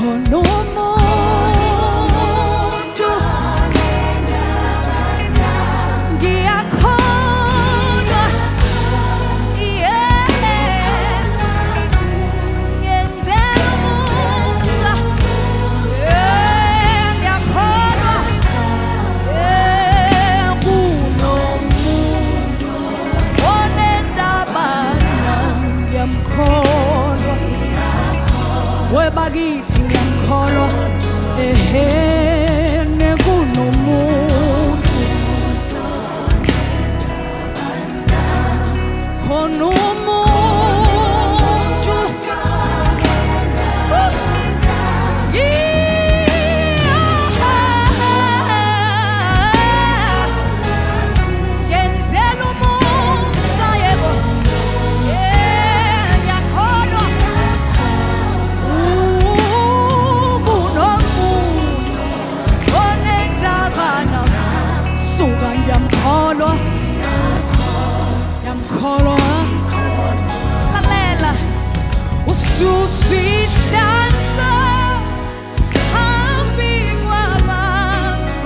khona umuntu ngiyakholwa, ngenzela umusa, ngiyakholwa, kunomuntu onendaba nami, ngiyamkholwa, webakithi ngiyamkholwa, kunomuntu khona umuntu ngenzela umusa, yebo, ngiyakholwa, kunomuntu onendaba nami, suka ngiyamkholwa, ngiyamkholwa, lalela, ususidansa phambi kwabantu,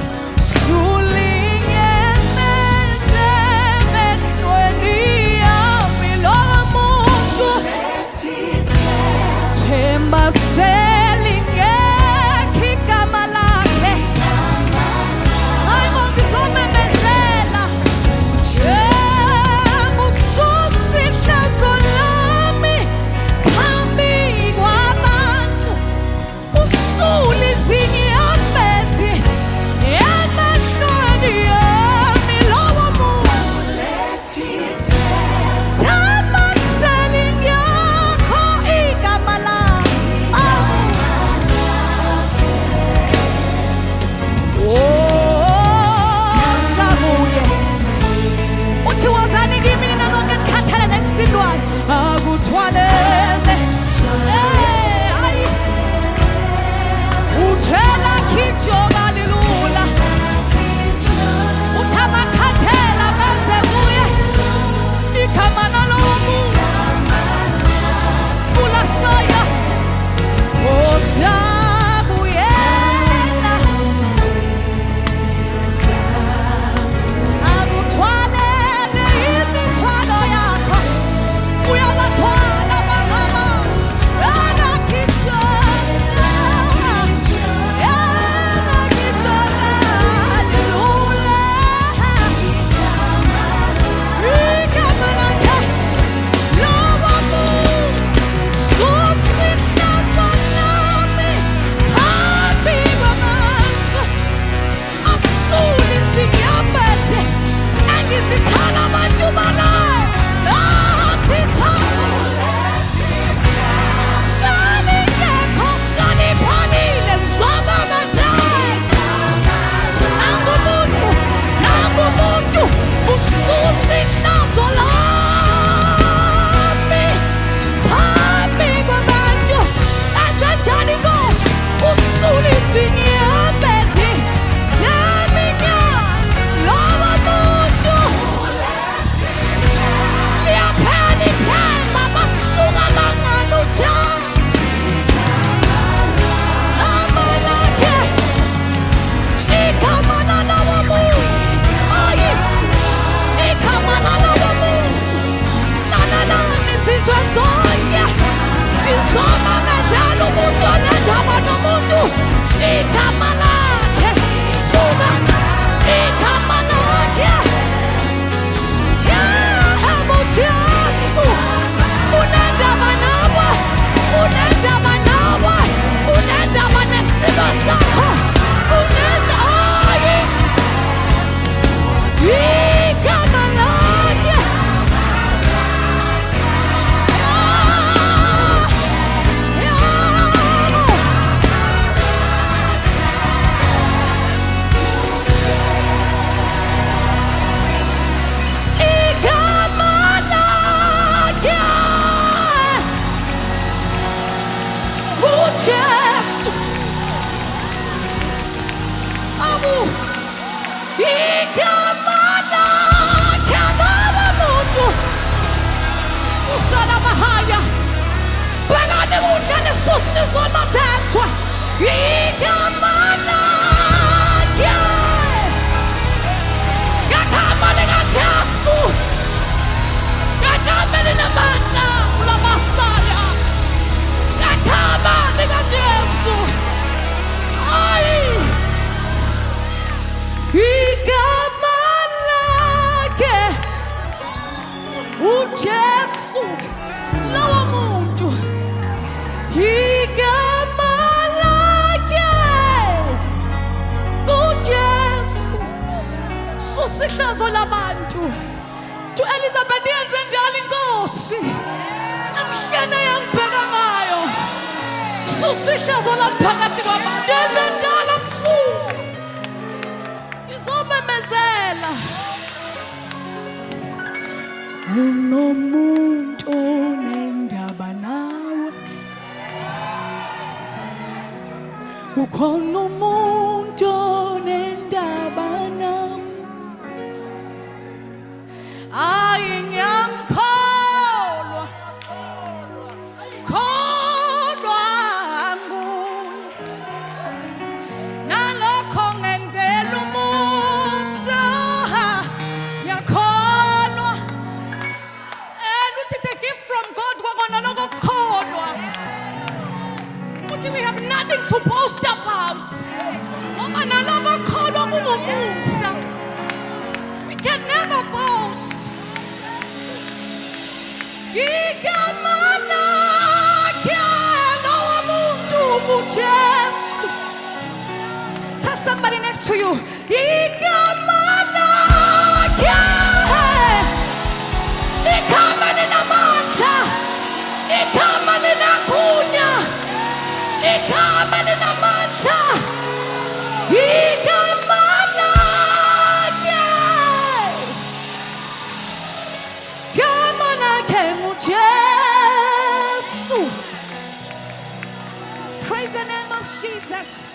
sulinyemeze emehlweni ami, lowo muntu themba selingekho igama lakhe, hayi ngizomemezela, ususihlazo lami phambi kwabantu, usulizinyembezi emehlweni ami, lowo muntu themba selingekho igama lakhe. Sabuye uthi wozani kimi nina nonke nikhathele nenisindwayo, akuthwalele, hayi, uthela khijoka lilula, uthi abakhathela beze kuye, igama lalowo muntu ulasaya, ozabuyela, akuthwalele imithwalo yakho, uyabathwala bangama, khijoka, khijoka lilula, igama lakhe, lowo muntu susihlazo lami phambi kwabantu, asulizinyembezi engizikhala abantu balayo, athitha salingekho saliphalile, ngizomemezela, nangumuntu ususihlazo lami phambi kwabantu, enzenjani Nkosi, usulizinyembezi zeminyaka, lowo muntu liyaphela ithemba, basuka bangani utshani, igama lakhe, igama lalowo muntu, oyi, igama lalowo muntu, lalalani izizwe zonke, ngizomemezela umuntu onendaba nomuntu, igama lakhe, suka, igama lakhe, yebo Jesu, unendaba nawe, unendaba nawe, unendaba nesimo sakho, oyi, igama lakhe, igama lakhe, uJesu, igama lakhe, lowo muntu usalabahaya, bhekane kungelisusizo mazezwe, igama lakhe, ngegama likaJesu, ngegama elinamandla kulamasaya, ngegama likaJesu. Ay, igama lakhe uJesu lowo muntu, igama lakhe uJesu susa ihlazo labantu. To Elizabeth yenze njalo inkosi emhlene yangibheka ngayo, susa ihlazo laphakathi kwabantu, yenze njalo busuku ngizomemezela. Unomuntu onendaba nawe, ukhona umuntu onendaba nawe. Ayi ngiyamkholwa, kholwa nguye, nalokho ngenzela umusa, ngiyakholwa. And it's a gift from God. We have nothing to boast about. We can never boast. Igama lakhe lomuntu uJesu. Tell somebody next to you. Igama lakhe, igama linamandla, igama linagunya, igama linamandla, igama lakhe, igama lakhe uJesu. Praise the name of Jesus.